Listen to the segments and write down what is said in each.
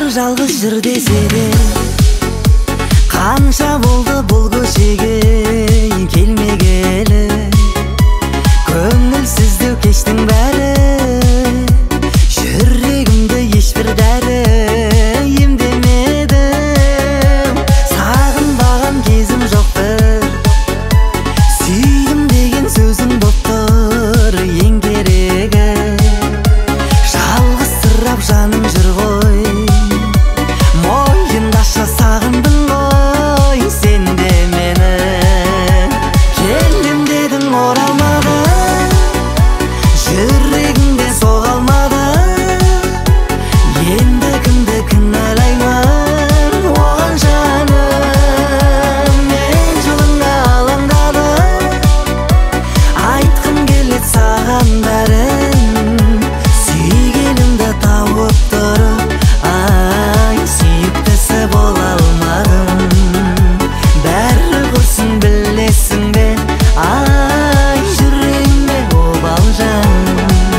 жалғыз жүр десе де, қанша болды бұл көшеге келмегелі. Көңілсіздеу кештің бәрі, жүрегімді ешбір дәрі емдемедім. Сағынбаған кезім жоқ бір, сүйдім деген сөзің боп тұр ең керегі. Жалғызсырап жаным жүр ғой, мойындашы сағындың ғой сен де мені. Келдім дедің оралмады, жүрегіңде соға алмады. Енді кімді кінәлаймын оған жаным, мен жолыңа алаңдадым. Айтқым келеді саған бәрін, сүйгенімді тауып тұрып, ай сүйіктісі бола алмадым. Бәрі құрсын білесің бе, ай жүрегімде обал жаным.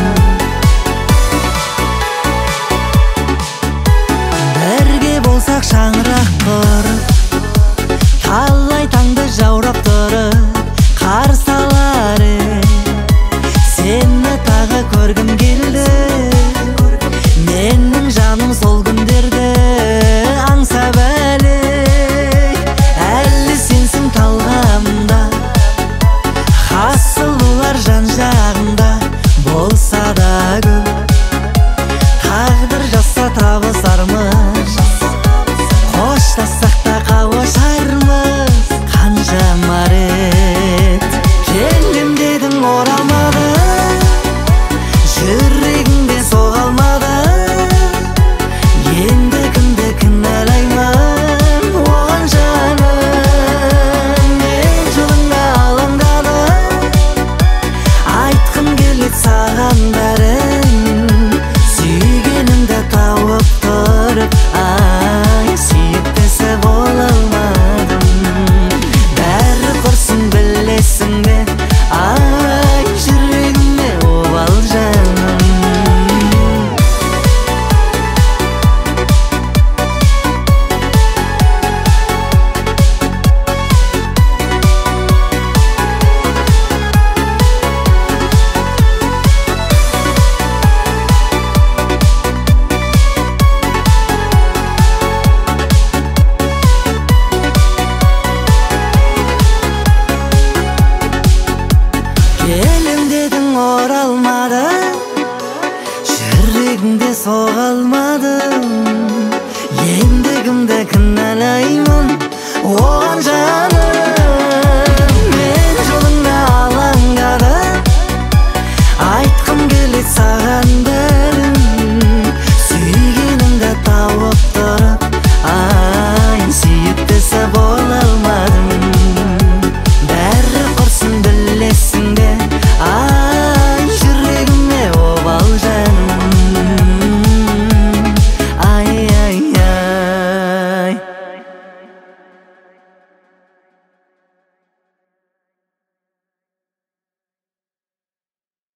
Бірге болсақ шаңырақ құрып, талай таңды жаурап тұрып қарсы алар ем. Сені тағы көргім келді, менің жаным сол күндерді аңсап әлі. Әлі сенсің талғамда, хасыл болар жан жағында. Болса да көп, тағдыр жазса табысармыз, қоштассақ та қауышармыз қаншама рет. Келдім дедің оралмады, жүрегіңде соға алмады. Енді кімді кінәлаймын оған жаным, мен жолыңа алаңдадым. Айтқым келеді саған бәрін, сүйгенімді тауып тұрып, ай сүйіктісі бола алмадым. Бәрі құрсын білесің бе, ай жүрегіме обал жаным. Келем дедің оралмады, жүрегіңде соға алмадым. Енді кімді кінәлаймын оған жаным.